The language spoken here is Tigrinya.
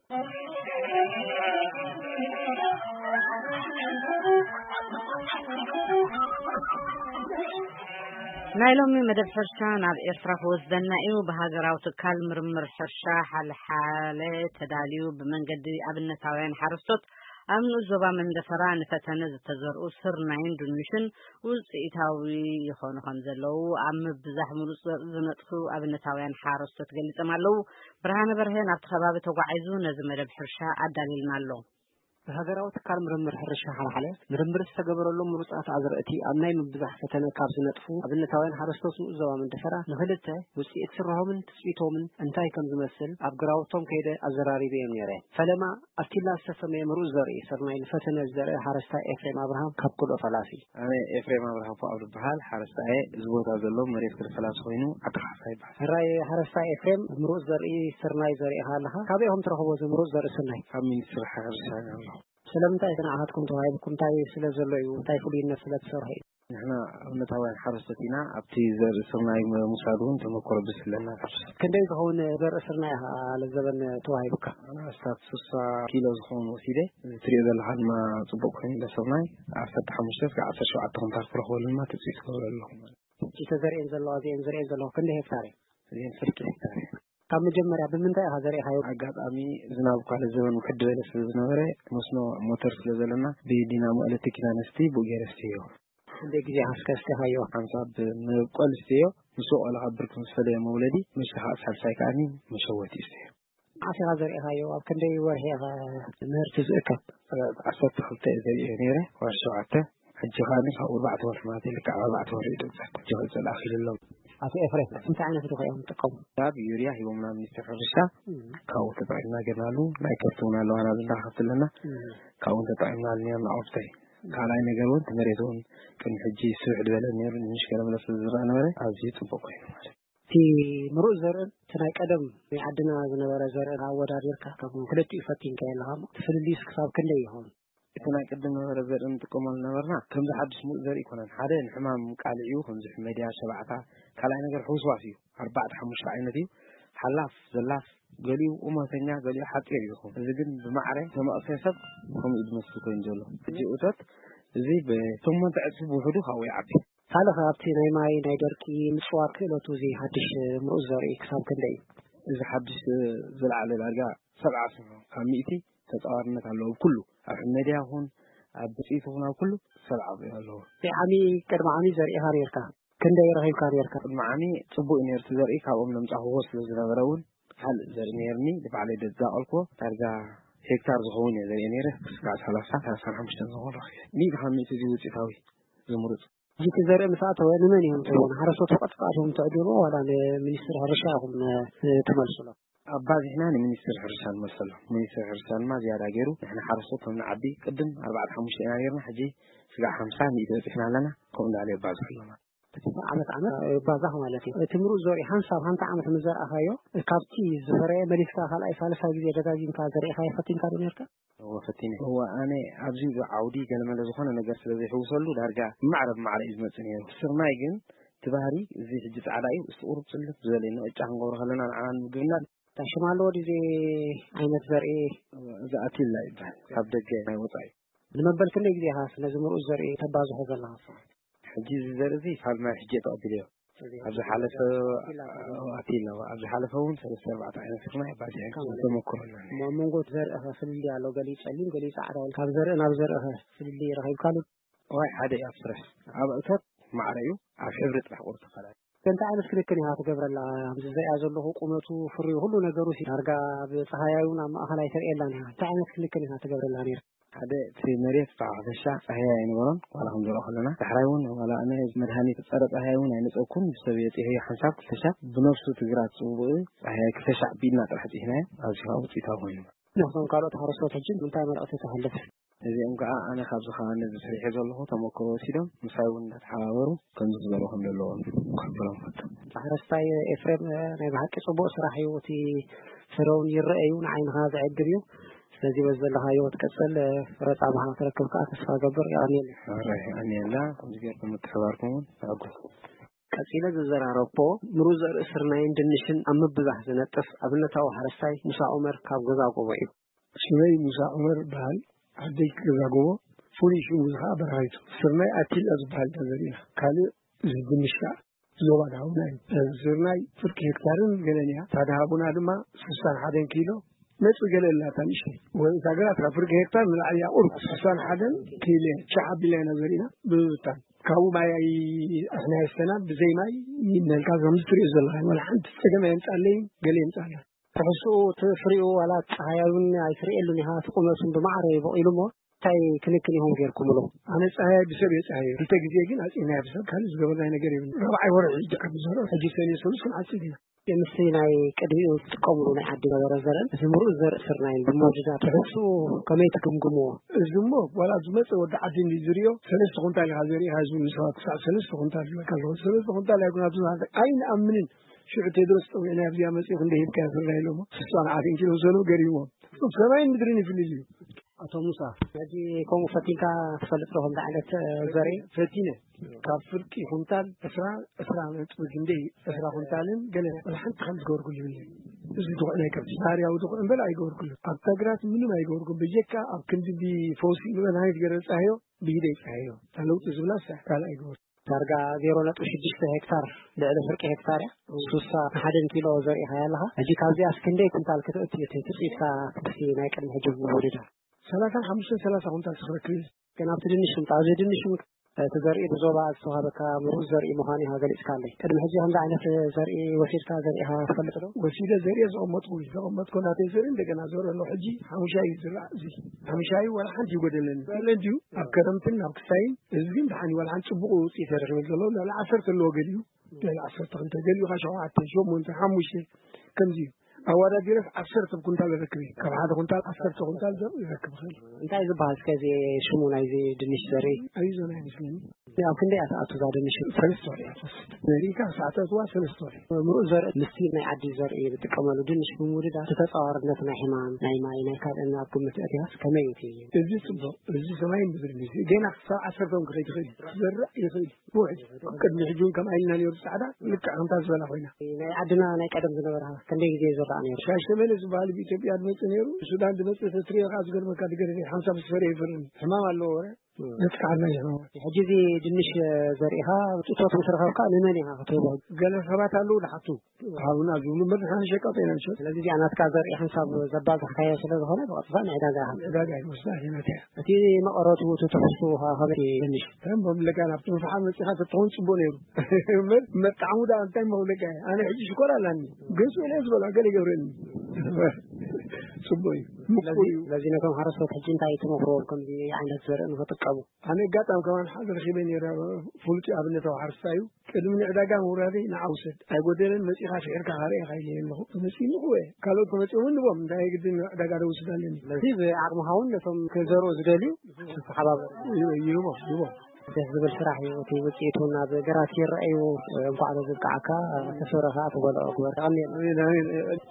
ናይሎሚ መደብ ሕርሻ ናብ ኤርትራ ወስደና እዩ በሃገራው ትካል ምርምር ሕርሻ ሓልሓለ ተዳልዩ ብመንገዲ ኣብነታውያን ሓረስቶት ኣብ ንዞባ መንደፈራ ንፈተነ ዝተዘርኡ ስርናይን ድንሽን ውፅኢታዊ ይኾኑ ከም ዘለዉ ኣብ ምብዛሕ ሙሉእ ዝነጥፉ ኣብነታውያን ሓረስቶት ገሊጾም ኣለዉ። ብርሃነ በርሄ ናብቲ ከባቢ ተጓዒዙ ነዚ መደብ ሕርሻ ኣዳሊልና ኣሎ። በሃገራው ትካል ምርምር ሕርሻ ሓልሓለ ምርምር ዝተገበረሎም ምሩጻት ኣዝርእቲ ኣብ ናይ ምብዛሕ ፈተነ ካብ ዝነጥፉ ኣብነታውያን ሓረስቶት ዞባ መንደፈራ ንኽልተ ውፅኢት ስራሖምን ትፅቢቶምን እንታይ ከም ዝመስል ኣብ ግራውቶም ከይደ ኣዘራሪበ እዮም ነይረ። ፈለማ ኣብቲላ ዝተሰመየ ምሩፅ ዘርኢ ስርናይ ንፈተነ ዘርኢ ሓረስታይ ኤፍሬም አብርሃም ካብ ኩሎ ፈላሲ ኣነ ኤፍሬም አብርሃም ፏል በሃል ሓረስታይ ዝቦታ ዘሎ መሬት ክፈላስ ኮይኑ ኣካፋይ በሃል ራይ ሓረስታይ ኤፍሬም ምሩፅ ዘርኢ ስርናይ ዘርኢ ኣለኻ ካበይኩም ትረኽቦ ምሩፅ ዘርኢ ስርናይ ካብ ሚኒስትር ሕርሻ ነው። ስለምንታይ ተናዓትኩም ተዋሂብኩም እንታይ ስለ ዘሎ እዩ እንታይ ፍሉይነት ስለ ተሰርሐ እዩ ንሕና ኣብነታውያን ሓረስቶትና ኣብቲ ዘርኢ ስርናይ ሙሳዱን ተመኮረ ብስለና ክንደይ ዝኸውን ዘርኢ ስርናይ ለዘበን ተዋሂብካ ኣስታት 60 ኪሎ ዝኸውን ወሲደ ትሪኦ ዘለኻ ድማ ጽቡቕ ኮይኑ ለስርናይ 15-17 ኩንታል ክረኽበሉማ ትፅቢት ክገብረሉ እቲ ተዘርኤን ዘለዋ እዚአን ዘርኤን ዘለዋ ክንደይ ሄክታር እዚአን 3 ሄክታር ካብ መጀመርያ ብምንታይ ኢኻ ዘርኢኻዮ? ኣጋጣሚ ዝናብ ካለ ዘበን ውሕድ በለ ስለ ዝነበረ መስኖ ሞተር ስለ ዘለና ብዲናሞ ኤሌክትሪክ ነስቲ ቡጌር ስትዮ ክንደይ ግዜ ሓስከስትኻዮ? 50 ብመቆል ስትዮ ምስ ቆልዓ ብርክ ምስ ፈለየ መውለዲ ምሽኻ ሳልሳይ ካኒ መሸወቲ ስትዮ ዓሲኻ ዘርኢኻዮ ኣብ ክንደይ ወርሒ ምህርቲ ዝእከብ 12 ዘርኤ ነይረ ወር 7 ሕጂ ኻኒ ካብ 4 ወርሒ ማለት ልክዕ 4 ወርሒ ይደብዛል ጀኸል ኣኺልሎም አቶ ኤፍሬም እንታይ ዓይነት ድኾም ተጠቀሙ? ካብ ዩሪያ ሂቦምና ሚኒስትር ሕርሻ ካብኡ ተጠቂምና ገናሉ ናይ ከርቱና ለዋና ዝንዳኸፍለና ካብኡ ተጠቂምና ልኒያ ናዖፍተይ ካልኣይ ነገር እውን ተመሬቱን ቅድሚ ሕጂ ስውሕ ዝበለ ነይሩ ንሽከለ መለስ ዝረአ ነበረ ኣዝዩ ጽቡቕ ኮይኑ ማለት እቲ ምሩፅ ዘርእን እቲ ናይ ቀደም ናይ ዓድና ዝነበረ ዘርእን ኣወዳዲርካ ከም ክልቲኡ ፈቲንካ የለኻ ትፍልልዩስ ክሳብ ክንደይ ይኸውን? እቲ ናይ ቅድም ነበረ ዘርኢ እንጥቀመሉ ነበርና ከምዚ ሓድሽ ሙሉእ ዘርኢ ይኮነን ሓደ ንሕማም ቃልዒዩ ከምዚ ሕመድያ ሸባዕታ ካልኣይ ነገር ሕውስዋስ እዩ 4-5 ዓይነት እዩ ሓላፍ ዘላፍ ገሊኡ ቁመተኛ ገሊኡ ሓጢር እዩ እዚ ግን ብማዕረ ተመቕሰ ሰብ ከምኡ ዝመስል ኮይኑ ዘሎ ሕጂ እቶት እዚ ብቶሞንተ ዕፅፊ ብውሕዱ ካብኡ ይዓቢ ካልእ ኣብቲ ናይ ማይ ናይ ደርቂ ምፅዋር ክእለቱ እዚ ሓድሽ ምሩፅ ዘርኢ ክሳብ ክንደይ እዩ? እዚ ሓድሽ ዝለዓለ ዳርጋ 70 ካብ 100 ተጻዋርነት ኣለዎ ኩሉ ኣብ ሕመድያ ይኹን ኣብ ብፅኢት ይኹን ኣብ ኩሉ 70 ኣለዎ። ዓሚ ቅድሚ ዓሚ ዘርኢኻ ነርካ ክንደይ ረኺብካ ነርካ? ቅድሚ ዓሚ ጽቡቕ ነርቱ ዘርኢ ካብኦም ለምጻኽዎ ስለ ዝነበረ እውን ካልእ ዘርኢ ነርኒ ብባዕለይ ደዛቐልኮ ዳርጋ ሄክታር ዝኸውን እየ ዘርኢ ነይረ ክሳብ 30-35 ዝኸውን ረኺበ ኒድ ሓሚት እዚ ውፅኢታዊ ዝምሩፅ እቲ ዘርኢ ምስኣተወ ንመን እዮም ትብሉ ሓረስቶት ቀጥቃቶም ትዕድሉ ዋላ ንሚኒስትር ሕርሻ ኢኹም ትመልሱሎ? ኣባዚሕና ንሚኒስትር ሕርሻ ንመልሰሎ ሚኒስትር ሕርሻ ድማ ዝያዳ ገይሩ ንሕና ሓረስቶት ንዓቢ ቅድም 4-5 ኢና ነርና ሕጂ ስጋዕ 50 በፂሕና ኣለና ከምኡ እንዳለ ይባዝሕ ኣለና ዓመት ባዛኽ ማለት እዩ። እቲ ምሩፅ ዘርኢ ሓንሳብ ሓንቲ ዓመት ምዘርኣኻዮ ካብቲ ዝፈረየ መሊስካ ካልኣይ ሳልሳይ ግዜ ደጋጊምካ ዘርኢኻዮ ፈቲንካ ዶ ነርካ? ፈቲነ ኣነ ኣብዚ ዓውዲ ገለመለ ዝኾነ ነገር ስለ ዘይሕውሰሉ ዳርጋ ማዕረ ብማዕረ እዩ ዝመፅእ ነይሩ ስርናይ ግን ትባህሪ እዚ ሕጂ ፃዕዳ እዩ እሱ ቁሩብ ፅልም ዝበለ እዩ ንቅጫ ክንገብሮ ከለና ንዓና ንምግብና ታሽማለዎ ዲዜ ዓይነት ዘርኢ እዚ ኣቲላ ይባሃል ካብ ደገ ናይ ወፃኢ ንመበል ክንደይ ግዜ ኢኻ ስለዚ ምሩፅ ዘርኢ ተባዝሖ ዘለኻ? ሕጂ ዝዘርኢ እዚ ካብ ማይ ሕጂ ተቐቢልዮ ኣብዚ ሓለፈ ኣቲላ ኣብዚ ሓለፈ እውን 3-4 ዓይነት ስርናይ ባዚሐ ተመክሮና መንጎ ዘርእኸ ፍልሊ ኣሎ ገሊኡ ፀሊም ገሊኡ ፃዕዳ ካብ ዘርኢ ናብ ዘርእኸ ፍልሊ ረኺብካሉ ዋይ ሓደ ኣብ ፍረስ ኣብ እቶት ማዕረ እዩ ኣብ ሕብሪ ጥራሕ ቁርጥ ኸላል እንታይ ዓይነት ክንክን ኢኻ ትገብረላ? ኣብዚ ዘሪኣ ዘለኹ ቁመቱ ፍርዩ ሁሉ ነገሩ ዳርጋ ብፀሃያዩን ኣብ ማእኸላይ ተርእየላ ኒሃ እንታይ ዓይነት ክንክን ኢኻ ትገብረላ ነይር? ሓደ እቲ መሬት ክፈሻ ፀሃያ ኣይነበሮን ዋላ ክንዘርኦ ከለና ዳሕራይ እውን ዋላ ኣነ መድሃኒት ፀረ ፀሃያ እውን ኣይነፀኩም ብሰብ የፅሄ ሓንሳብ ክፈሻ ብነፍሱ ትግራት ፅቡቅ ፀሃያ ክፈሻ ቢልና ጥራሕ ፅሂናዮ ኣብዚ ከዓ ውፅኢታዊ ኮይኑ ንሶም ካልኦት ሓረስቶት ሕጂ እንታይ መልእኽቲ ተሃልፍ? እዚኦም ከዓ ኣነ ካብዚ ከባቢ ዝስሪሐ ዘለኹ ተመክሮ ወሲዶም ምሳይ እውን እንዳተሓባበሩ ከምዚ ዝበሉ ከም ዘለዎም ክሕብሮም ፈቶ ሓረስታይ ኤፍሬም ናይ ባሕቂ ፅቡቅ ስራሕ እዩ እቲ ፍረውን ይርአዩ ንዓይንኻ ዝዕግብ እዩ ስለዚ በዚ ዘለኻዮ ትቀፅል ፍረፃ ባሃ ትረክብ ከዓ ተስፋ ገብር ይቐኒየኒ ኣኒየላ ከምዚ ጌርኩም ምትሕባርኩም እውን ኣጎስ ቀጺለ ዝዘራረቦ ምሩዝ ርእስርናይን ድንሽን አምብዛህ ዝነጥፍ አብነታው ሐረስታይ ሙሳ ዑመር ካብ ገዛጎቦ እዩ ሽመይ ሙሳ ዑመር በሃል አደይ ገዛጎቦ ፉሊሽ ሙዝሃ በራይቱ ስርናይ አቲል አዝባል ተዘሪና ካል ዝድንሻ ዞባ ዳውናይ ስርናይ ፍርቅ ሄክታርን ገለኒያ ታዳሃቡና ድማ 61 ኪሎ ነጽ ገለላ ታንሽ ወይ ታገራት ፍርቅ ሄክታር ምን አያ ቁርጥ 61 ኪሎ ቻዓቢላ ነዘሪና ብታን ካው ማይ አህና ይስተና በዘይ ማይ ይነልካ ዘምስትሪ ዘላ ወላ አንተ ተገመ እንጻለይ ገለ እንጻለ ተፈሱ ተፍሪኦ ወላ ፀሐያውን አይፍሪኤሉን ይሃ ተቆመሱን በማዕረ ይበኢሉሞ ታይ ክልክል ይሆን ገርኩምሎ አነ ፀሐይ ቢሰብ የፀሐይ እንተ ጊዜ ግን አጽና ያብሰብ ካል ዝገበና ነገር ይብን ረባይ ወርዕ ይደቀብ ዘሮ ሐጂ ሰኔ ሶሉሽን አጽዲና የምስናይ ቅድሚው ተቆምሉ ናይ አዲ ዘረዘረን ዝምሩ ዘር ስርናይ ብሞጅዳ ተፈሱ ከመይ ተገምግሞ ዝሞ ወላ ዝመጽ ወደ አዲ እንዲዝሪዮ ሰለስተ ኩንታል ሀዘሪ ሀዙ ንሰዋት ሰለስተ ኩንታል ይወካሉ ሰለስተ ኩንታል ያጉናቱ አይን አምንን ሽዕቴ ድረስ ጠውና ያብያ መጽፍ እንደሄድ ካፈራይሎ ስሷን አዲን ኪሎ ዘኑ ገሪሞ ሰማይ ምድርን ይፍልዩ አቶ ሙሳ ያጂ ኮሙ ፈቲካ ተፈልጥሮም ዳዕለት ዘሬ ፈቲነ ካብ ፍርቂ ኩንታል እስራ ነጥብ ግንዴ እስራ ኩንታልን ገለ ወላን ተኸምስ ገርጉል ይብል እዚ ተቆና ይከብስ ታሪያው ተቆን በላ አይገርጉል አብታግራት ምንም አይገርጉል በየካ አብ ክንዲ ፎሲ ምናይት ገረጻዮ ቢዴ ጻዮ ታለውጥ ዝብላሳ ካል አይገር ታርጋ 0.6 ሄክታር ለዕለ ፍርቂ ሄክታር ሱሳ 1 ኪሎ ዘርኢ ያለها እጂ ካብዚ አስክንዴ ኩንታል ከተት የትጽይካ ክሲ ናይ ቀድም ህጅብ ወዲዳ 35 ኩንታል ስክረክል ከና ትድንሽ እንጣዘ ድንሽ ተዘርኢ በዞባ አስተዋበካ ምሩዝ ዘርኢ መሃኒ ሀገሊስ ካለይ ቀድም ህጂ አንድ አይነት ዘርኢ ወሲድካ ዘርኢሃ ተፈልጥዶ ወሲደ ዘርኢ ዘቆመጥኩ ናተ ዘርኢ እንደገና ዞር ነው ህጂ ሐሙሻይ ዝራ እዚ ሐሙሻይ ወላ አንቺ ይጎደለን ለንዲው አከረምትን አብክሳይ እዝግን ዳኒ ወላ አንቺ ቡቁ ውጤት ያደርገል ዘሎ ለ10 ለወገዲዩ ለ10 ተገሊዩ ኻሻዋት ሾም ወንተ ሐሙሽ ከምዚ አዋዳ ዲረስ 10 ኩንታል ረክቢ ከባደ ኩንታል 10 ኩንታል ዘር ይረክብ خل እንታይ ዝባል እስከዚ ሽሙ ናይ ዚ ድንሽ ዘሪ አይዞና ይመስለኝ ያው ክንዴ አሳቱ ዛ ድንሽ ሰለስቶሪ ዘሪካ ሰዓታት ዋ ሰለስቶሪ ምሩዕ ዘር ምስቲ ናይ አዲ ዘር ይጥቀመሉ ድንሽ ብሙድዳ ተጻዋርነት ናይ ሕማም ናይ ማይ ናይ ካልእና አብኩምት አትያስ ከመይቲ እዚ ጽቦ እዚ ሰማይ ብዝርልሲ ገና 10 ዶም ክሬት ይኽእል ዘር ይኽእል ወጭ ቅድሚ ሕጁን ከማይልና ነው ጻዕዳ ልክ አንታ ዝበላ ኮይና ናይ አድና ናይ ቀደም ዝነበራ ክንዴ ጊዜ ዘር ሻሸመኔ ዝባል በኢትዮጵያ ድመጽ ነሩ ሱዳን ድመጽ ተትሪያ አዝገር መካድ ገረ 50 ፍሬ ይፈርን ሕማም አለው ወረ ለጥቃና ይሄው ሐጂዚ ድንሽ ዘሪሃ ጥቶት መስረኻካ ለምን ይሃ ከተባ ገለ ሰባት አሉ ለሐቱ አሁን አዙሉ መድሃን ሸቀጥ ይናቸው ስለዚህ አናትካ ዘሪ ሐሳብ ዘባዝ ሐያ ስለሆነ ወጥፋን አይዳጋ ይወስዳልና እቲ መቀረቱ ተተፈሱ ሀበሪ ድንሽ ተም በመለጋና ፍሐም ጽሓት ተውን ጽቦ ነሩ መጣሙዳ አንታይ መውለጋ አነ እጂ ሽኮራላኒ ገሱ ለዝ በላ ገለ ይገብረን ጽቦይ ለዚህ ነው ሐረሰት ህጅ እንታይ ተመክሮ ከምዚ አይነት ዘርን ፈጥቀቡ አነ ጋጣም ከማን ሐዘር ኺበን ይራ ፉልጭ አብነታው ሐርሳዩ ቅድም ንዕዳጋ ወራዲ ንዓውሰድ አይጎደለን መጽኻ ፍዕርካ ሃሪያ ኻይለ ነው መጽኒ ወይ ካሎት መጽውን ነው እንታይ ግድን ዕዳጋ ደውስዳለን ለዚህ በአቅምሃውን ለቶም ከዘሮ ዝደልዩ ተሓባበር ይቦ ዝብል ስራሕ ይወቲ ውጽኢቱና በገራት ይረአዩ እንኳን ዝቃዓካ ተሰረኻ ተጎልኦ ግበር